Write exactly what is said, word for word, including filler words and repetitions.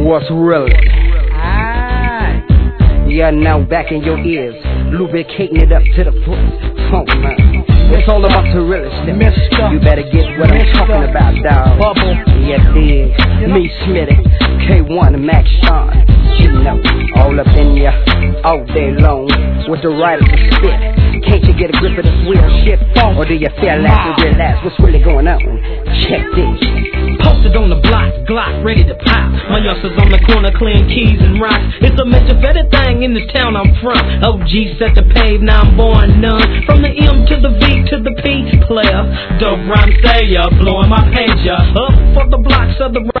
What's real? Yeah, now back in your ears, lubricating it up to the foot. Oh man, it's all about the realest. You better get what I'm talking about, dawg. Bubble, yeah, dig. Me, Smitty, K one, Max Sean. You know, all up in ya, all day long, with the riders to spit. Can't you get a grip of this real shit? Or do you feel like you realize what's really going on? Check this. Posted on the block, Glock ready to pop. My youngsters on the corner clearing keys and rocks. It's a major better thing in the town I'm from. O G set the pave, now I'm born none. From the M to the V to the P player. Dope rhyme sayer, blowing my pager up for the blocks of the